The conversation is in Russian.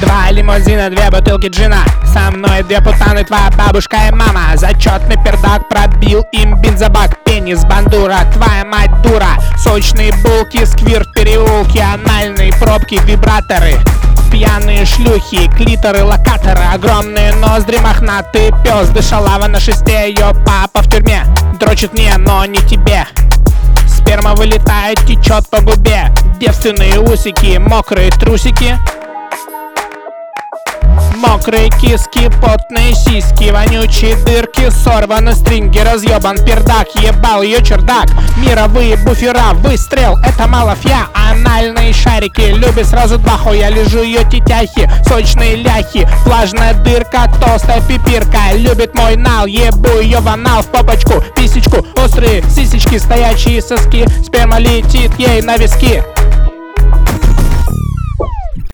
Два лимузина, две бутылки джина, со мной две путаны, твоя бабушка и мама. Зачетный пердак пробил им бензобак. Пенис, бандура, твоя мать дура. Сочные булки, сквирт в переулке, анальные пробки, вибраторы, пьяные шлюхи, клиторы, локаторы, огромные ноздри, мохнатый пес. Дышалава на шесте, ее папа в тюрьме. Дрочит мне, но не тебе. Сперма вылетает, течет по губе. Девственные усики, мокрые трусики, мокрые киски, потные сиськи, вонючие дырки, сорваны стринги, разъебан пердак, ебал ее чердак. Мировые буфера, выстрел, это малафья. Анальные шарики, любит сразу два хуя, лежу ее тетяхи, сочные ляхи, влажная дырка, толстая пипирка. Любит мой нал, ебу ее в анал, в попочку, писечку, острые сисечки, стоячие соски, сперма летит ей на виски.